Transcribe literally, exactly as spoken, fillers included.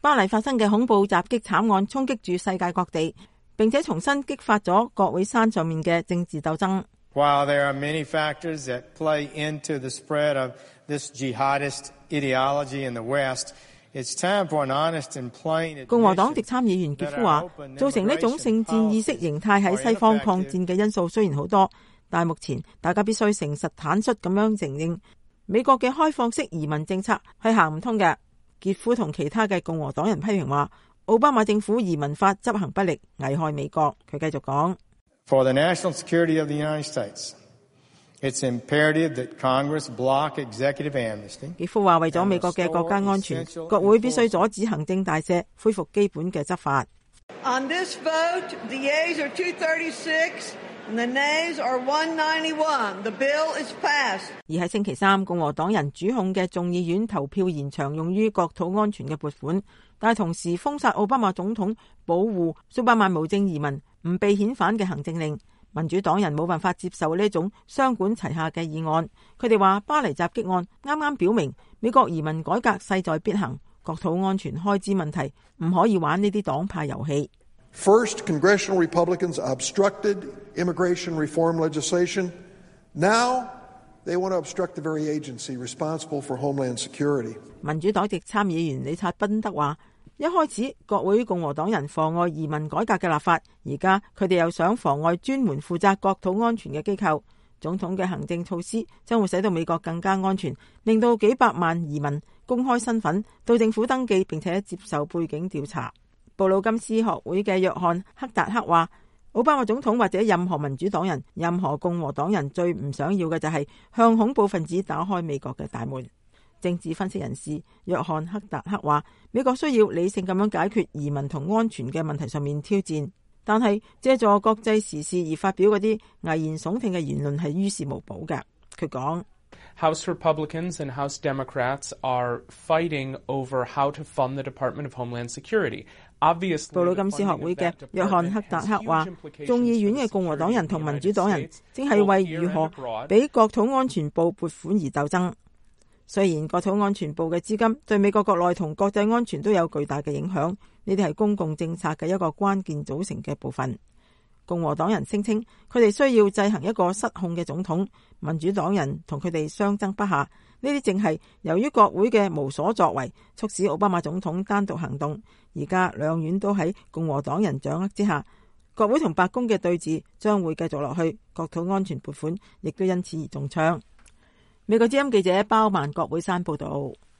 巴黎發生嘅恐怖襲擊慘案衝擊住世界各地，並且重新激發咗國會山上面嘅政治鬥爭。 While there are many factors that play into the spread of this jihadist ideology in the West, it's time for an honest and plain admission. 共和黨籍參議員傑夫話，造成呢種聖戰意識形態喺西方抗戰嘅因素雖然好多，但係目前大家必須誠實坦率咁樣承認，美國嘅開放式移民政策係行唔通嘅。傑夫同其他嘅共和黨人批評話，奧巴馬政府移民法執行不力，危害美國。佢繼續講 For the national security of the United States, it's imperative that Congress block executive amnesty. 傑夫話，為咗美國嘅國家安全，國會必須阻止行政大赦，恢復基本嘅執法。 On this vote, the yeas are two thirty-six. And the nays are one ninety-one. The bill is passed. 而喺星期三，共和黨人主控嘅眾議院投票延長用於國土安全嘅撥款，但係同時封殺奧巴馬總統保護數百萬無證移民唔被遣返嘅行政令。民主黨人冇辦法接受呢種雙管齊下嘅議案。佢哋話巴黎襲擊案啱啱表明美國移民改革勢在必行，國土安全開支問題唔可以玩呢啲黨派遊戲。 First, congressional Republicans obstructed immigration reform legislation. Now, they want to obstruct the very agency responsible for homeland security. 民主黨籍參議員理察賓德話，一開始國會共和黨人妨礙移民改革嘅立法，而家佢哋又想妨礙專門負責國土安全嘅機構。總統嘅行政措施將會使到美國更加安全，令到幾百萬移民公開身份到政府登記，並且接受背景調查。布魯金斯學會嘅約翰克達克話，奧巴馬總統或者任何民主黨人、任何共和黨人最唔想要嘅就係向恐怖分子打開美國嘅大門。政治分析人士約翰克達克話，美國需要理性咁樣解決移民同安全嘅問題上面挑戰，但係借助國際時事而發表嗰啲危言聳聽嘅言論係於事無補嘅。佢講 House Republicans and House Democrats are fighting over how to fund the Department of Homeland Security. 布魯金斯學會嘅約翰克達克話，眾議院嘅共和黨人同民主黨人正係為如何俾國土安全部撥款而鬥爭。雖然國土安全部嘅資金對美國國內同國際安全都有巨大嘅影響，呢啲係公共政策嘅一個關鍵組成嘅部分。共和黨人聲稱佢哋需要制衡一個失控嘅總統，民主黨人同佢哋相爭不下。呢啲正係由於國會嘅無所作為，促使奧巴馬總統單獨行動。而家兩院都喺共和黨人掌握之下，國會同白宮嘅對峙將會繼續落去，國土安全撥款亦都因此而中槍。美國之音記者包曼國會山報道。